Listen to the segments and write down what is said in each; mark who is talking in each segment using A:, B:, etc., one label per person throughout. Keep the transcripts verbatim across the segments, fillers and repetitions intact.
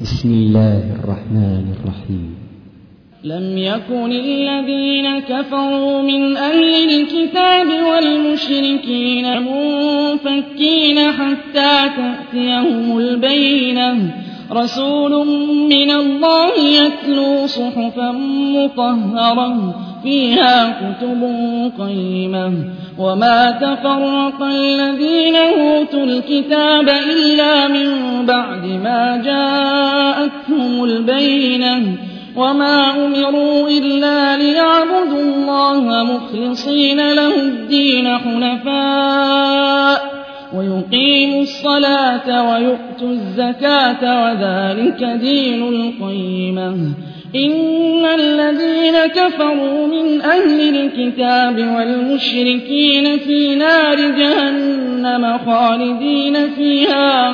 A: بسم الله الرحمن الرحيم.
B: لم يكن الذين كفروا من أهل الكتاب والمشركين منفكين حتى تأتيهم البينة رسول من الله يتلو صحفا مطهرة فيها كتب قيمة وما تفرق الذين أوتوا الكتاب إلا من بعد ما جاءتهم البينة وما أمروا إلا ليعبدوا الله مخلصين له الدين حنفاء ويقيموا الصلاة ويؤتوا الزكاة وذلك دين القيمة. إن الذين كفروا من أهل الكتاب والمشركين في نار جهنم خالدين فيها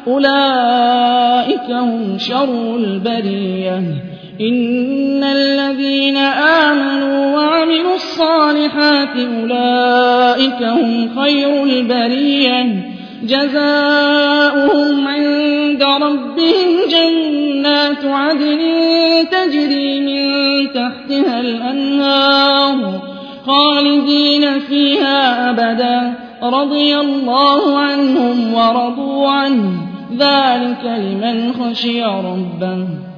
B: أولئك هم شر البرية. إن الذين آمنوا وعملوا الصالحات أولئك هم خير البرية جزاؤهم عند ربهم جنات عدن تجري من تحتها الأنهار خالدين فيها أبدا رضي الله عنهم ورضوا عنه ذلك لمن خشي ربه.